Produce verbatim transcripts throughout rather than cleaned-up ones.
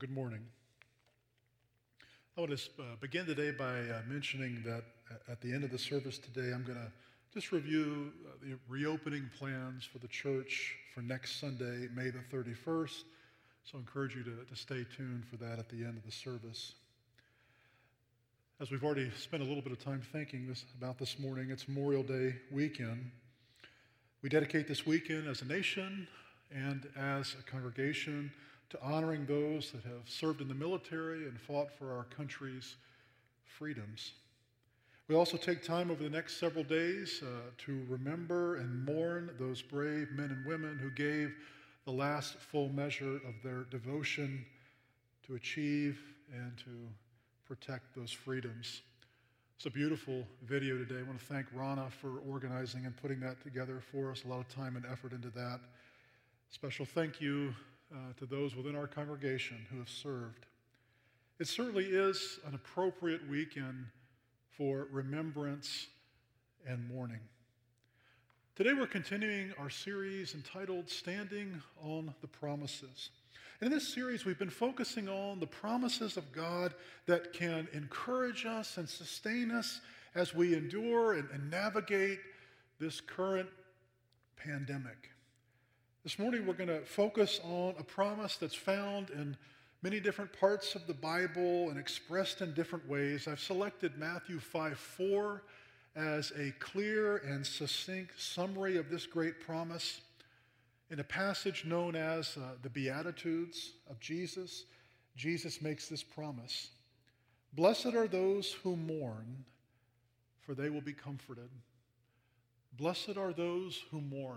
Good morning. I want to uh, begin today by uh, mentioning that at the end of the service today, I'm going to just review uh, the reopening plans for the church for next Sunday, May the thirty-first. So I encourage you to, to stay tuned for that at the end of the service. As we've already spent a little bit of time thinking this, about this morning, it's Memorial Day weekend. We dedicate this weekend as a nation and as a congregation to honoring those that have served in the military and fought for our country's freedoms. We also take time over the next several days uh, to remember and mourn those brave men and women who gave the last full measure of their devotion to achieve and to protect those freedoms. It's a beautiful video today. I want to thank Rana for organizing and putting that together for us. A lot of time and effort into that. Special thank you uh, to those within our congregation who have served. It certainly is an appropriate weekend for remembrance and mourning. Today we're continuing our series entitled Standing on the Promises. And in this series we've been focusing on the promises of God that can encourage us and sustain us as we endure and, and navigate this current pandemic. This morning we're going to focus on a promise that's found in many different parts of the Bible and expressed in different ways. I've selected Matthew five four as a clear and succinct summary of this great promise. In a passage known as uh, the Beatitudes of Jesus, Jesus makes this promise. Blessed are those who mourn, for they will be comforted. Blessed are those who mourn,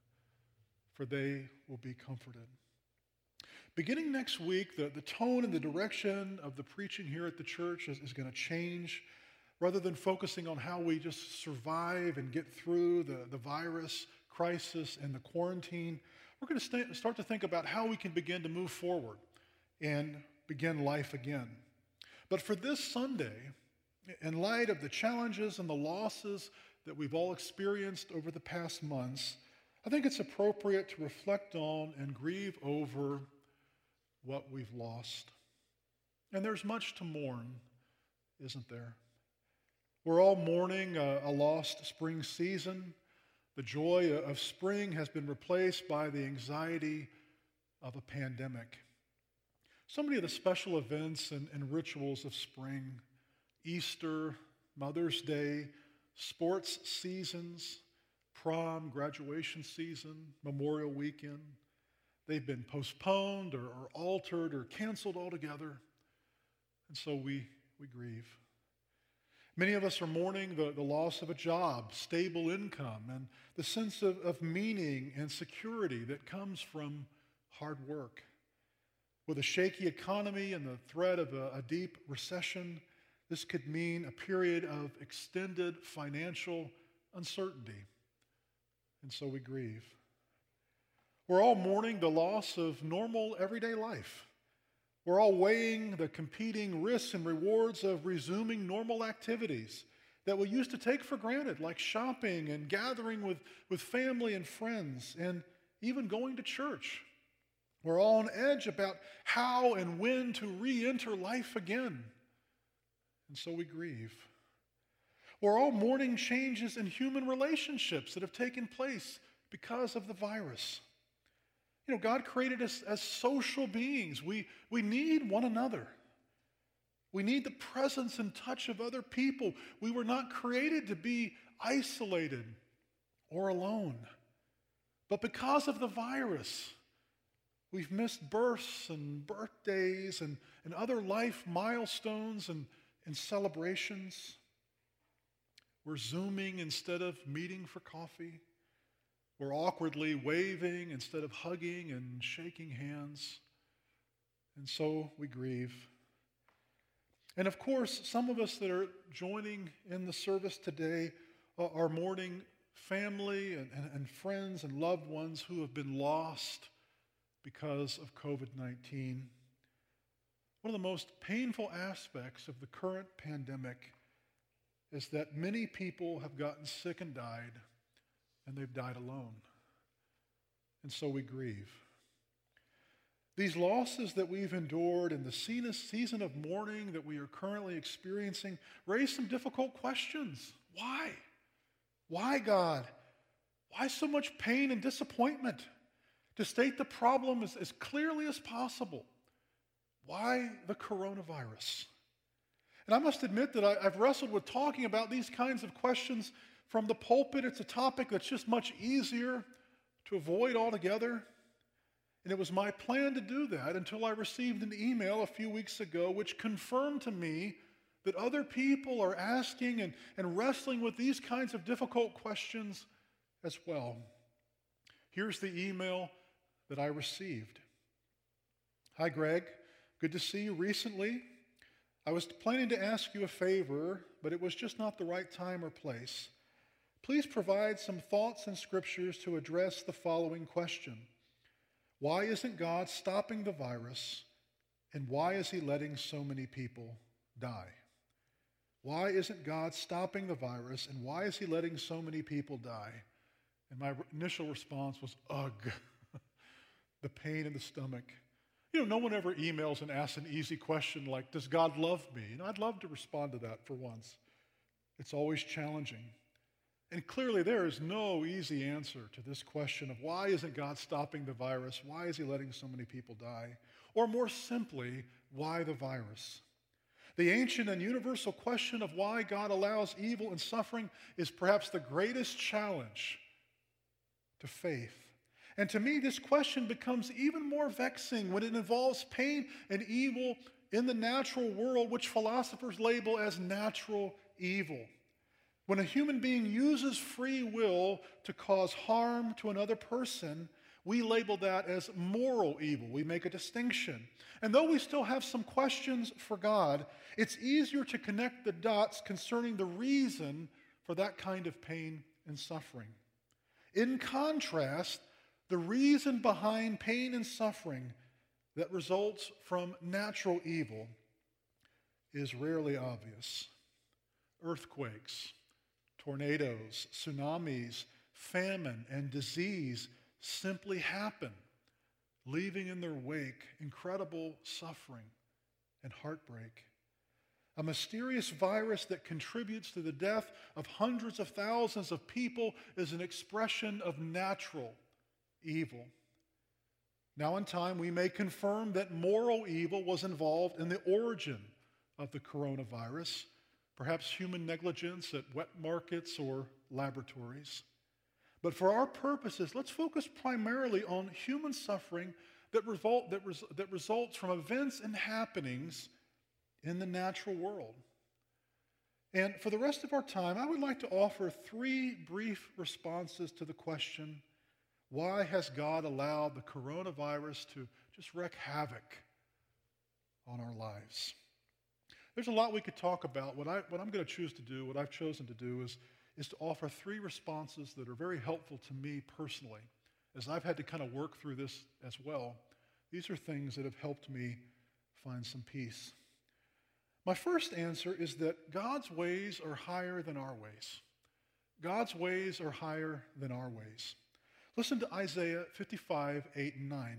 for they will be comforted. Beginning next week, the, the tone and the direction of the preaching here at the church is, is going to change. Rather than focusing on how we just survive and get through the, the virus crisis and the quarantine, we're going to st- start to think about how we can begin to move forward and begin life again. But for this Sunday, in light of the challenges and the losses that we've all experienced over the past months, I think it's appropriate to reflect on and grieve over what we've lost. And there's much to mourn, isn't there? We're all mourning a, a lost spring season. The joy of spring has been replaced by the anxiety of a pandemic. So many of the special events and, and rituals of spring, Easter, Mother's Day, sports seasons, prom, graduation season, Memorial Weekend, they've been postponed or, or altered or canceled altogether. And so we, we grieve. Many of us are mourning the, the loss of a job, stable income, and the sense of, of meaning and security that comes from hard work. With a shaky economy and the threat of a, a deep recession, this could mean a period of extended financial uncertainty. And so we grieve. We're all mourning the loss of normal everyday life. We're all weighing the competing risks and rewards of resuming normal activities that we used to take for granted, like shopping and gathering with, with family and friends, and even going to church. We're all on edge about how and when to re-enter life again. And so we grieve. We're all mourning changes in human relationships that have taken place because of the virus. You know, God created us as social beings. We, we need one another. We need the presence and touch of other people. We were not created to be isolated or alone. But because of the virus, we've missed births and birthdays and, and other life milestones and, and celebrations. We're Zooming instead of meeting for coffee. We're awkwardly waving instead of hugging and shaking hands. And so we grieve. And of course, some of us that are joining in the service today are mourning family and, and, and friends and loved ones who have been lost because of covid nineteen. One of the most painful aspects of the current pandemic is that many people have gotten sick and died, and they've died alone. And so we grieve. These losses that we've endured and the season of mourning that we are currently experiencing raise some difficult questions. Why? Why, God? Why so much pain and disappointment? To state the problem as, as clearly as possible, why the coronavirus? And I must admit that I, I've wrestled with talking about these kinds of questions from the pulpit. It's a topic that's just much easier to avoid altogether. And it was my plan to do that until I received an email a few weeks ago which confirmed to me that other people are asking and, and wrestling with these kinds of difficult questions as well. Here's the email that I received. Hi, Greg. Good to see you recently. I was planning to ask you a favor, but it was just not the right time or place. Please provide some thoughts and scriptures to address the following question. Why isn't God stopping the virus, and why is he letting so many people die? Why isn't God stopping the virus, and why is he letting so many people die? And my initial response was, ugh, the pain in the stomach. You know, no one ever emails and asks an easy question like, does God love me? You know, I'd love to respond to that for once. It's always challenging. And clearly there is no easy answer to this question of why isn't God stopping the virus? Why is he letting so many people die? Or more simply, why the virus? The ancient and universal question of why God allows evil and suffering is perhaps the greatest challenge to faith. And to me, this question becomes even more vexing when it involves pain and evil in the natural world, which philosophers label as natural evil. When a human being uses free will to cause harm to another person, we label that as moral evil. We make a distinction. And though we still have some questions for God, it's easier to connect the dots concerning the reason for that kind of pain and suffering. In contrast, the reason behind pain and suffering that results from natural evil is rarely obvious. Earthquakes, tornadoes, tsunamis, famine, and disease simply happen, leaving in their wake incredible suffering and heartbreak. A mysterious virus that contributes to the death of hundreds of thousands of people is an expression of natural evil. Now in time, we may confirm that moral evil was involved in the origin of the coronavirus, perhaps human negligence at wet markets or laboratories. But for our purposes, let's focus primarily on human suffering that, result, that, res, that results from events and happenings in the natural world. And for the rest of our time, I would like to offer three brief responses to the question, why has God allowed the coronavirus to just wreak havoc on our lives? There's a lot we could talk about. What, I, what I'm going to choose to do, what I've chosen to do is, is to offer three responses that are very helpful to me personally. As I've had to kind of work through this as well, these are things that have helped me find some peace. My first answer is that God's ways are higher than our ways. God's ways are higher than our ways. Listen to Isaiah fifty-five, eight and nine.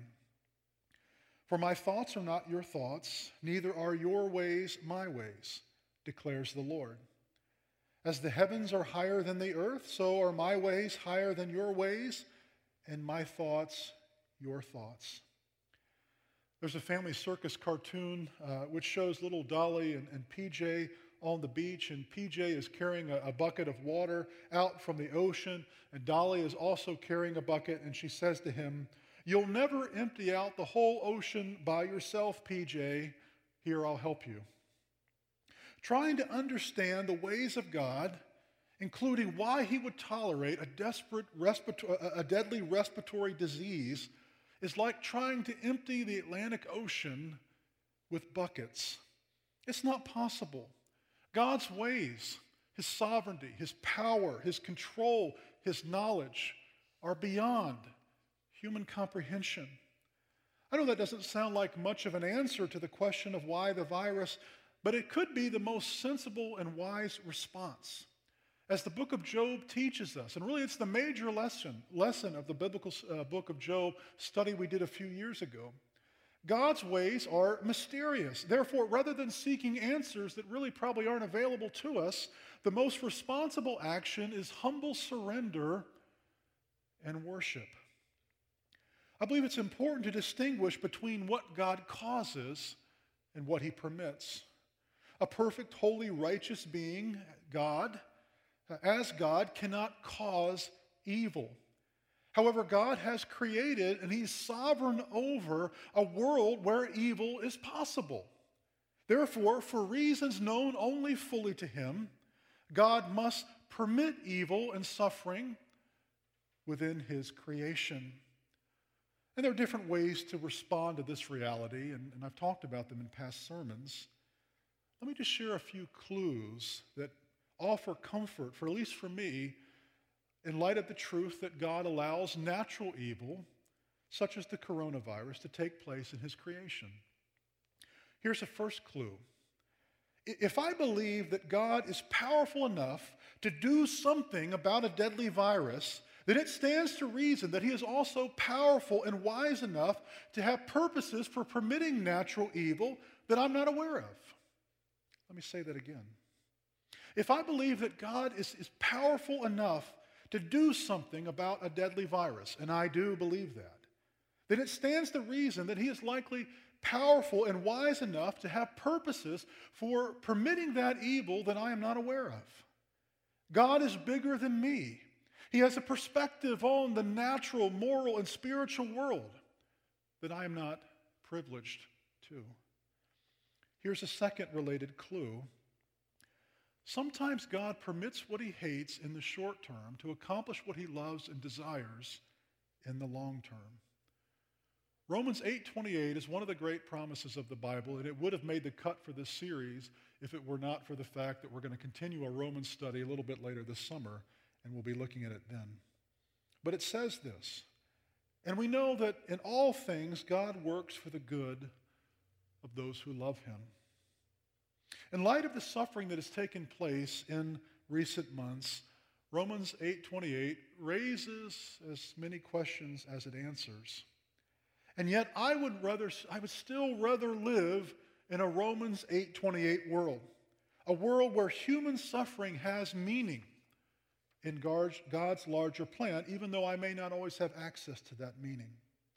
For my thoughts are not your thoughts, neither are your ways my ways, declares the Lord. As the heavens are higher than the earth, so are my ways higher than your ways, and my thoughts your thoughts. There's a family circus cartoon uh, which shows little Dolly and, and P J on the beach, and P J is carrying a, a bucket of water out from the ocean, and Dolly is also carrying a bucket, and she says to him, "You'll never empty out the whole ocean by yourself, P J. Here, I'll help you." Trying to understand the ways of God, including why he would tolerate a desperate respirator- a deadly respiratory disease, is like trying to empty the Atlantic Ocean with buckets. It's not possible. God's ways, his sovereignty, his power, his control, his knowledge are beyond human comprehension. I know that doesn't sound like much of an answer to the question of why the virus, but it could be the most sensible and wise response. As the book of Job teaches us, and really it's the major lesson, lesson of the biblical uh, book of Job study we did a few years ago. God's ways are mysterious. Therefore, rather than seeking answers that really probably aren't available to us, the most responsible action is humble surrender and worship. I believe it's important to distinguish between what God causes and what he permits. A perfect, holy, righteous being, God, as God, cannot cause evil. However, God has created and he's sovereign over a world where evil is possible. Therefore, for reasons known only fully to him, God must permit evil and suffering within his creation. And there are different ways to respond to this reality, and, and I've talked about them in past sermons. Let me just share a few clues that offer comfort, for at least for me, in light of the truth that God allows natural evil, such as the coronavirus, to take place in his creation. Here's a first clue. If I believe that God is powerful enough to do something about a deadly virus, then it stands to reason that he is also powerful and wise enough to have purposes for permitting natural evil that I'm not aware of. Let me say that again. If I believe that God is, is powerful enough to do something about a deadly virus, and I do believe that, then it stands to reason that he is likely powerful and wise enough to have purposes for permitting that evil that I am not aware of. God is bigger than me. He has a perspective on the natural, moral, and spiritual world that I am not privileged to. Here's a second related clue. Sometimes God permits what he hates in the short term to accomplish what he loves and desires in the long term. Romans eight twenty-eight is one of the great promises of the Bible, and it would have made the cut for this series if it were not for the fact that we're going to continue a Romans study a little bit later this summer, and we'll be looking at it then. But it says this, and we know that in all things God works for the good of those who love him. In light of the suffering that has taken place in recent months, Romans eight twenty-eight raises as many questions as it answers. And yet I would rather, I would still rather live in a Romans eight twenty-eight world, a world where human suffering has meaning in God's larger plan, even though I may not always have access to that meaning.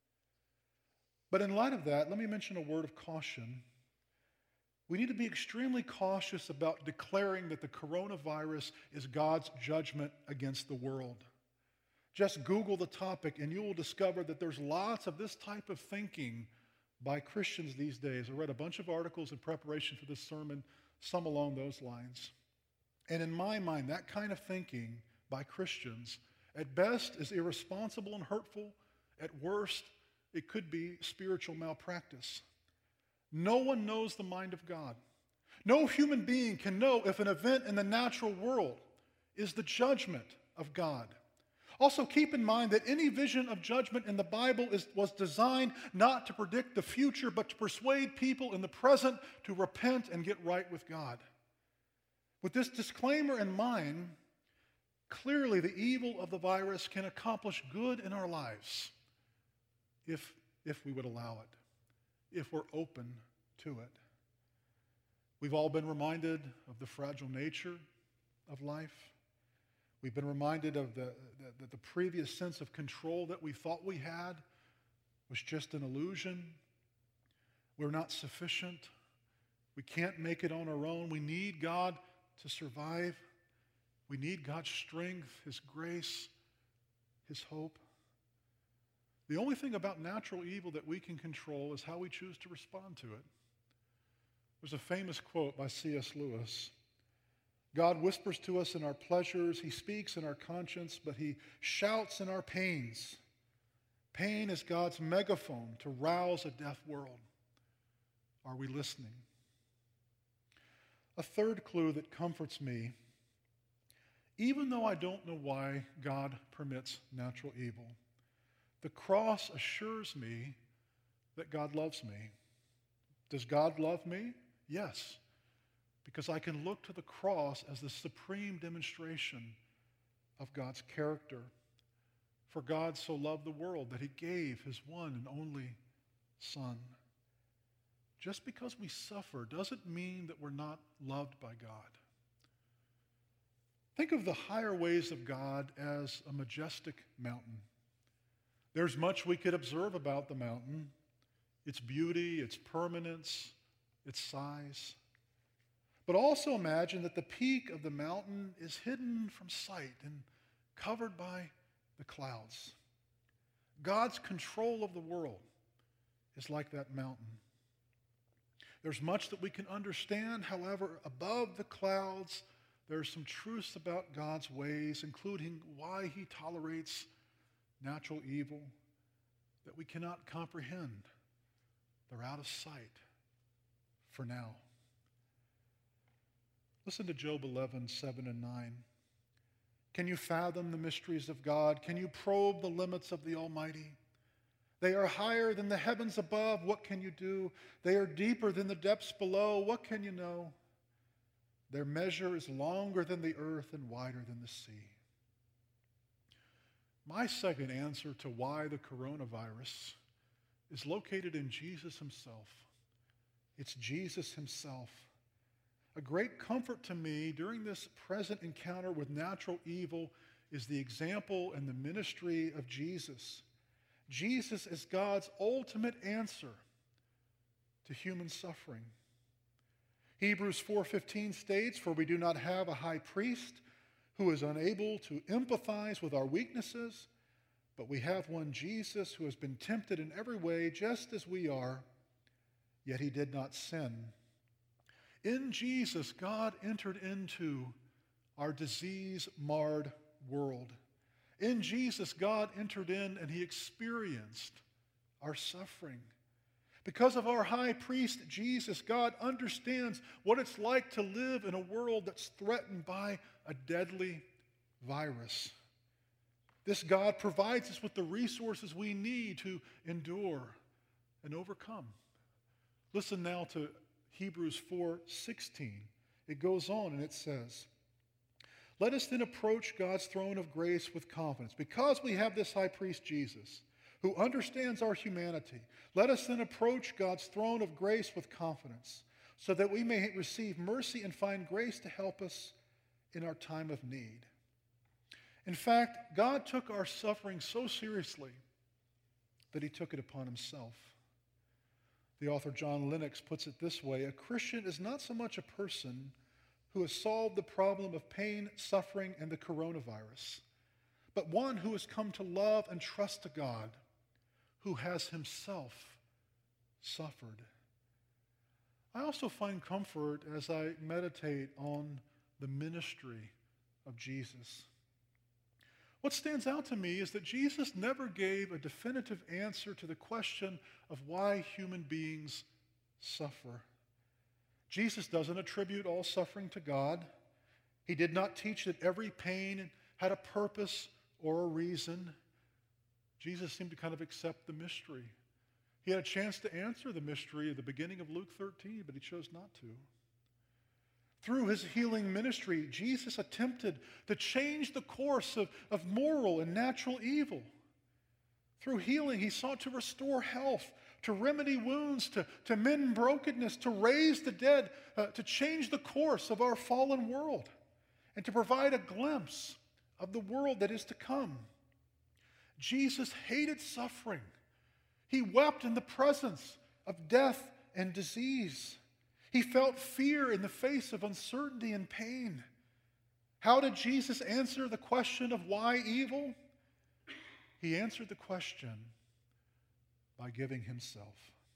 But in light of that, let me mention a word of caution. We need to be extremely cautious about declaring that the coronavirus is God's judgment against the world. Just Google the topic and you will discover that there's lots of this type of thinking by Christians these days. I read a bunch of articles in preparation for this sermon, some along those lines. And in my mind, that kind of thinking by Christians, at best, is irresponsible and hurtful. At worst, it could be spiritual malpractice. No one knows the mind of God. No human being can know if an event in the natural world is the judgment of God. Also, keep in mind that any vision of judgment in the Bible is, was designed not to predict the future, but to persuade people in the present to repent and get right with God. With this disclaimer in mind, clearly the evil of the virus can accomplish good in our lives if, if we would allow it, if we're open to it. We've all been reminded of the fragile nature of life. We've been reminded of the, the, the previous sense of control that we thought we had was just an illusion. We're not sufficient. We can't make it on our own. We need God to survive. We need God's strength, his grace, his hope. The only thing about natural evil that we can control is how we choose to respond to it. There's a famous quote by C S Lewis. God whispers to us in our pleasures, he speaks in our conscience, but he shouts in our pains. Pain is God's megaphone to rouse a deaf world. Are we listening? A third clue that comforts me, even though I don't know why God permits natural evil, the cross assures me that God loves me. Does God love me? Yes. Because I can look to the cross as the supreme demonstration of God's character. For God so loved the world that he gave his one and only Son. just because we suffer doesn't mean that we're not loved by God. Think of the higher ways of God as a majestic mountain. There's much we could observe about the mountain, its beauty, its permanence, its size. But also imagine that the peak of the mountain is hidden from sight and covered by the clouds. God's control of the world is like that mountain. There's much that we can understand. However, above the clouds, there are some truths about God's ways, including why he tolerates natural evil that we cannot comprehend. They're out of sight for now. Listen to Job eleven, seven and nine. Can you fathom the mysteries of God? Can you probe the limits of the Almighty? They are higher than the heavens above. What can you do? They are deeper than the depths below. What can you know? Their measure is longer than the earth and wider than the sea. My second answer to why the coronavirus is located in Jesus himself. It's Jesus himself. A great comfort to me during this present encounter with natural evil is the example and the ministry of Jesus. Jesus is God's ultimate answer to human suffering. Hebrews four fifteen states, "For we do not have a high priest who is unable to empathize with our weaknesses, but we have one Jesus who has been tempted in every way just as we are, yet he did not sin." In Jesus, God entered into our disease-marred world. In Jesus, God entered in and he experienced our suffering. Because of our high priest, Jesus, God understands what it's like to live in a world that's threatened by a deadly virus. This God provides us with the resources we need to endure and overcome. Listen now to Hebrews four sixteen. It goes on and it says, "Let us then approach God's throne of grace with confidence. Because we have this high priest, Jesus, who understands our humanity, let us then approach God's throne of grace with confidence, so that we may receive mercy and find grace to help us in our time of need." In fact, God took our suffering so seriously that he took it upon himself. The author John Lennox puts it this way: a Christian is not so much a person who has solved the problem of pain, suffering, and the coronavirus, but one who has come to love and trust a God who has himself suffered. I also find comfort as I meditate on the ministry of Jesus. What stands out to me is that Jesus never gave a definitive answer to the question of why human beings suffer. Jesus doesn't attribute all suffering to God. He did not teach that every pain had a purpose or a reason. Jesus seemed to kind of accept the mystery. He had a chance to answer the mystery at the beginning of Luke thirteen, but he chose not to. Through his healing ministry, Jesus attempted to change the course of, of moral and natural evil. Through healing, he sought to restore health, to remedy wounds, to, to mend brokenness, to raise the dead, uh, to change the course of our fallen world, and to provide a glimpse of the world that is to come. Jesus hated suffering. He wept in the presence of death and disease. He felt fear in the face of uncertainty and pain. How did Jesus answer the question of why evil? He answered the question by giving himself.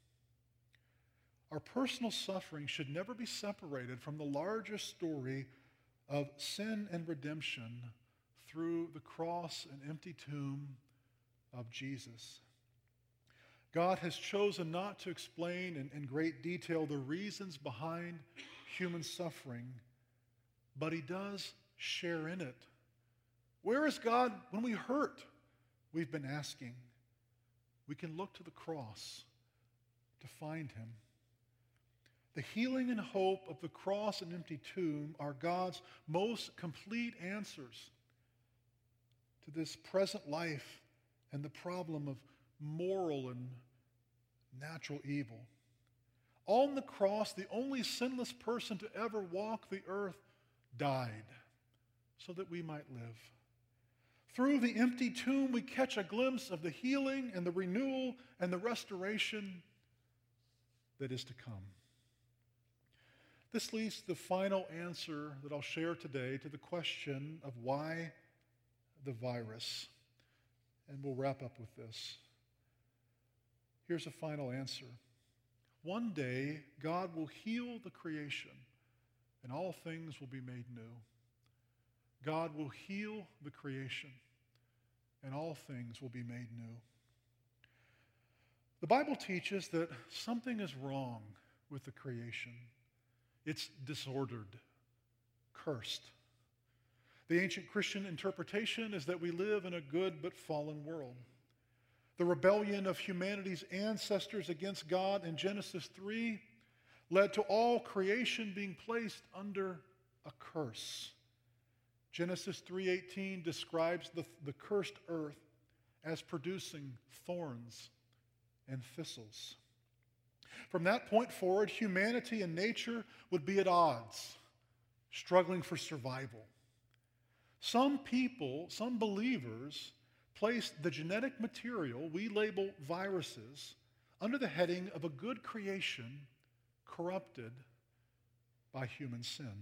Our personal suffering should never be separated from the larger story of sin and redemption through the cross and empty tomb of Jesus. God has chosen not to explain in, in great detail the reasons behind human suffering, but he does share in it. Where is God when we hurt? We've been asking. We can look to the cross to find him. The healing and hope of the cross and empty tomb are God's most complete answers to this present life and the problem of moral and natural evil. On the cross, the only sinless person to ever walk the earth died so that we might live. Through the empty tomb, we catch a glimpse of the healing and the renewal and the restoration that is to come. This leads to the final answer that I'll share today to the question of why the virus. And we'll wrap up with this. Here's a final answer. One day, God will heal the creation, and all things will be made new. God will heal the creation, and all things will be made new. The Bible teaches that something is wrong with the creation. It's disordered, cursed. The ancient Christian interpretation is that we live in a good but fallen world. The rebellion of humanity's ancestors against God in Genesis three led to all creation being placed under a curse. Genesis three eighteen describes the, the cursed earth as producing thorns and thistles. From that point forward, humanity and nature would be at odds, struggling for survival. Some people, some believers, place the genetic material we label viruses under the heading of a good creation corrupted by human sin.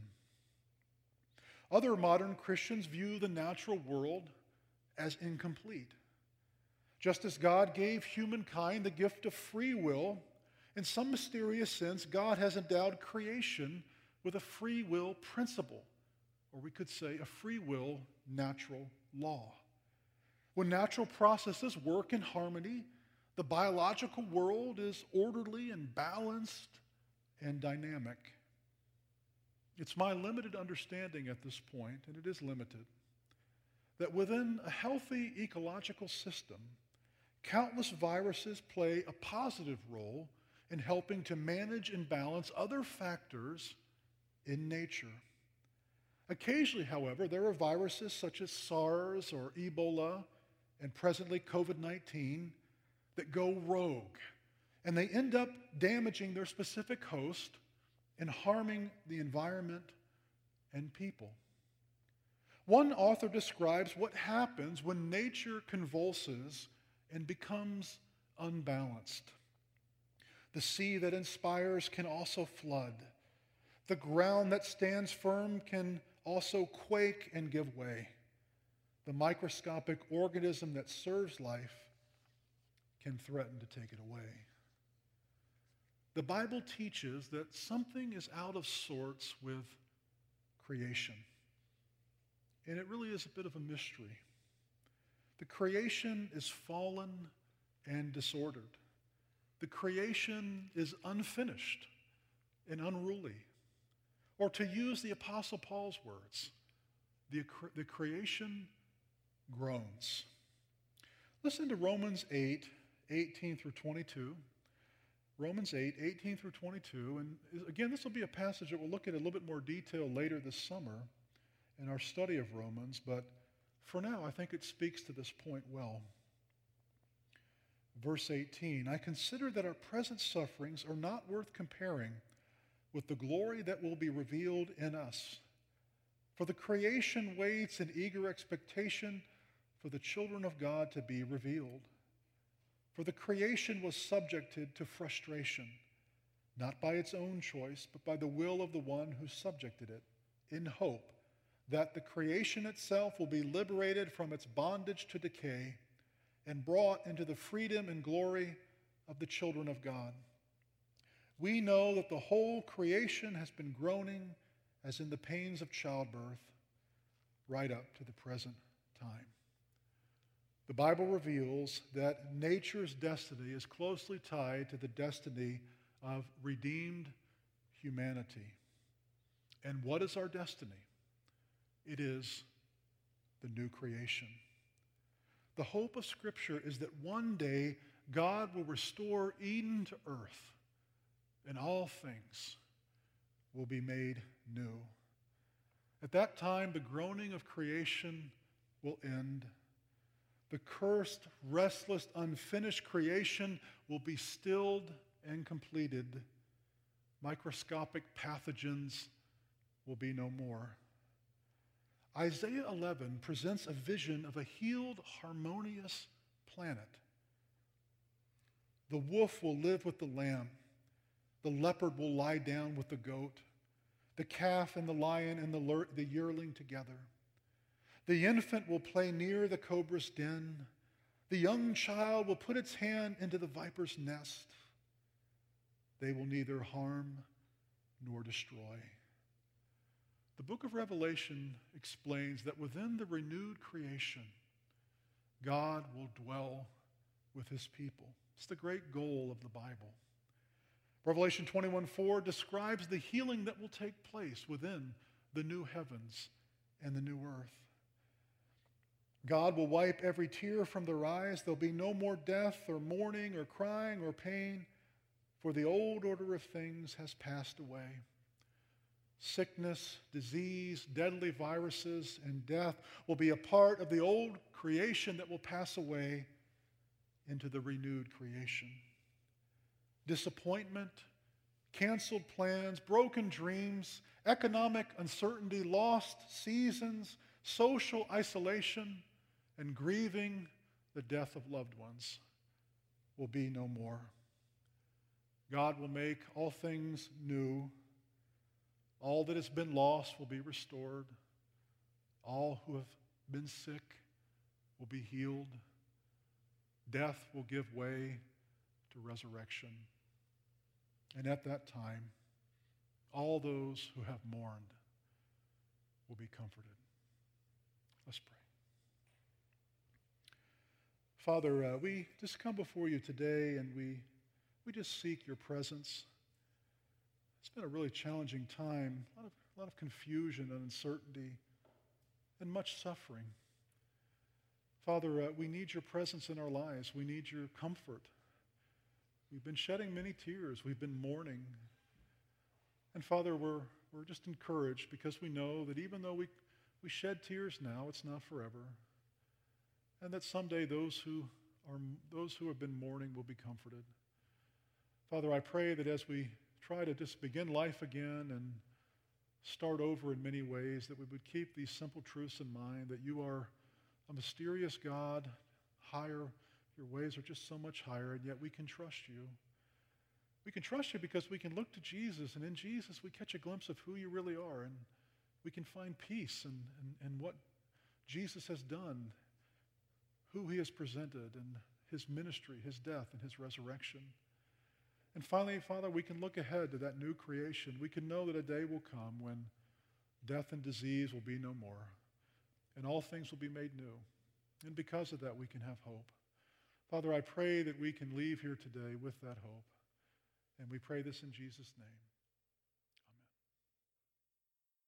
Other modern Christians view the natural world as incomplete. Just as God gave humankind the gift of free will, in some mysterious sense, God has endowed creation with a free will principle, or we could say a free will natural law. When natural processes work in harmony, the biological world is orderly and balanced and dynamic. It's my limited understanding at this point, and it is limited, that within a healthy ecological system, countless viruses play a positive role in helping to manage and balance other factors in nature. Occasionally, however, there are viruses such as SARS or Ebola and presently COVID nineteen that go rogue, and they end up damaging their specific host and harming the environment and people. One author describes what happens when nature convulses and becomes unbalanced. The sea that inspires can also flood. The ground that stands firm can also quake and give way. The microscopic organism that serves life can threaten to take it away. The Bible teaches that something is out of sorts with creation. And it really is a bit of a mystery. The creation is fallen and disordered. The creation is unfinished and unruly. Or to use the Apostle Paul's words, the, the creation groans. Listen to Romans eight, eighteen through twenty-two. Romans eight, eighteen through twenty-two. And again, this will be a passage that we'll look at in a little bit more detail later this summer in our study of Romans. But for now, I think it speaks to this point well. Verse eighteen, I consider that our present sufferings are not worth comparing with the glory that will be revealed in us. For the creation waits in eager expectation for the children of God to be revealed. For the creation was subjected to frustration, not by its own choice, but by the will of the one who subjected it, in hope that the creation itself will be liberated from its bondage to decay and brought into the freedom and glory of the children of God. We know that the whole creation has been groaning as in the pains of childbirth right up to the present time. The Bible reveals that nature's destiny is closely tied to the destiny of redeemed humanity. And what is our destiny? It is the new creation. The hope of Scripture is that one day God will restore Eden to earth, and all things will be made new. At that time, the groaning of creation will end. The cursed, restless, unfinished creation will be stilled and completed, Microscopic pathogens will be no more. Isaiah eleven presents a vision of a healed, harmonious planet. The wolf will live with the lamb. The leopard will lie down with the goat. The calf and the lion and the, lur- the yearling together. The infant will play near the cobra's den. The young child will put its hand into the viper's nest. They will neither harm nor destroy. The book of Revelation explains that within the renewed creation, God will dwell with his people. It's the great goal of the Bible. Revelation twenty-one four describes the healing that will take place within the new heavens and the new earth. God will wipe every tear from their eyes. There'll be no more death or mourning or crying or pain, for the old order of things has passed away. Sickness, disease, deadly viruses, and death will be a part of the old creation that will pass away into the renewed creation. Disappointment, canceled plans, broken dreams, economic uncertainty, lost seasons, social isolation, and grieving the death of loved ones will be no more. God will make all things new. All that has been lost will be restored. All who have been sick will be healed. Death will give way to resurrection. And at that time, all those who have mourned will be comforted. Let's pray. Father, uh, we just come before you today and we, we just seek your presence. It's been a really challenging time, a lot of, a lot of confusion and uncertainty and much suffering. Father, uh, we need your presence in our lives. We need your comfort. We've been shedding many tears. We've been mourning. And Father, we're, we're just encouraged because we know that even though we, we shed tears now, it's not forever. And that someday those who are those who have been mourning will be comforted. Father, I pray that as we try to just begin life again and start over in many ways, that we would keep these simple truths in mind, that you are a mysterious God, higher. Your ways are just so much higher, and yet we can trust you. We can trust you because we can look to Jesus, and in Jesus we catch a glimpse of who you really are, and we can find peace in, in, in what Jesus has done, who he has presented, and his ministry, his death, and his resurrection. And finally, Father, we can look ahead to that new creation. We can know that a day will come when death and disease will be no more, and all things will be made new. And because of that, we can have hope. Father, I pray that we can leave here today with that hope. And we pray this in Jesus' name.